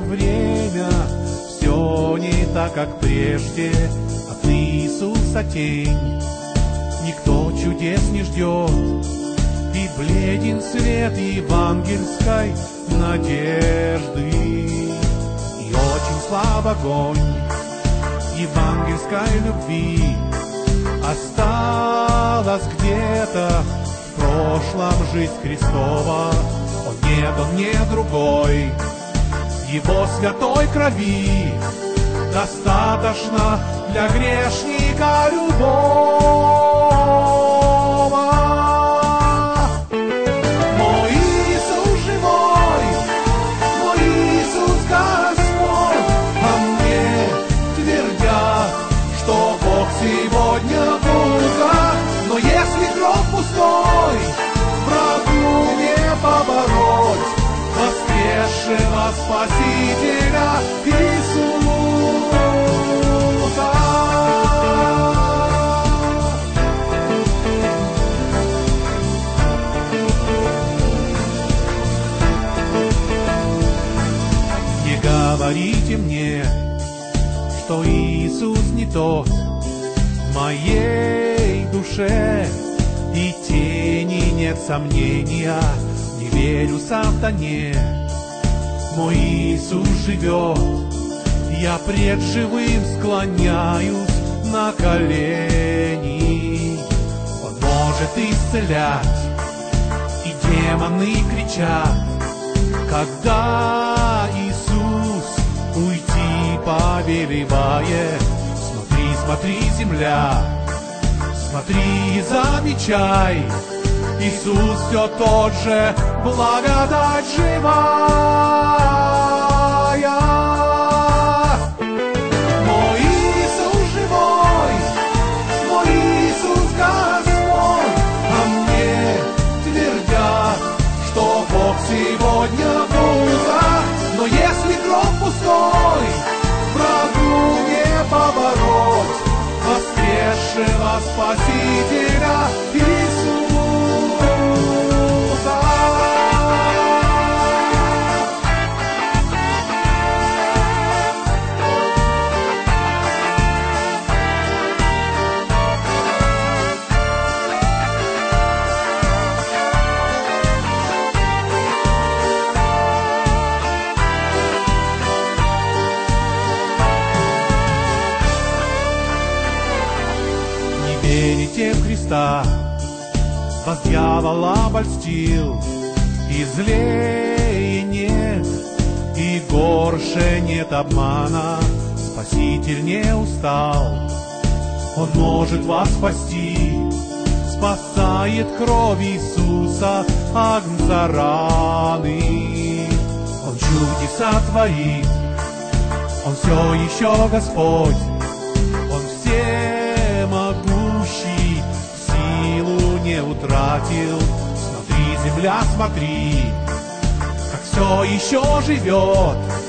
время все не так, как прежде. От Иисуса тень, никто чудес не ждет, и бледен свет евангельской надежды. И очень слаб огонь евангельской любви. Осталась где-то в прошлом жизнь Христова. Он не другой, Его святой крови достаточно для грешника любого. Мой Иисус живой, мой Иисус Господь, а мне твердят, что Бог сегодня близок. Но если гроб пустой, врагу не побороть воскресшего Спасителя Иисуса. Не говорите мне, что Иисус не тот в моей душе, и тени нет сомнения, не верю сатане. Мой Иисус живет, я пред живым склоняюсь на колени. Он может исцелять, и демоны кричат, когда Иисус уйти повелевает. Смотри, смотри, земля, смотри и замечай, Иисус все тот же, благодать живая. Мой Иисус живой, мой Иисус Господь, а мне твердят, что Бог сегодня близок. Но если гроб пустой, врагу не побороть воскресшего Спасителя Иисуса. Верите в Христа, вас дьявол обольстил, и злее нет, и горше нет обмана. Спаситель не устал, Он может вас спасти, спасает кровь Иисуса, агнца раны. Он чудеса творит, Он все еще Господь, Он всемогущий, силу не утратил. Смотри, земля, смотри, как все еще живет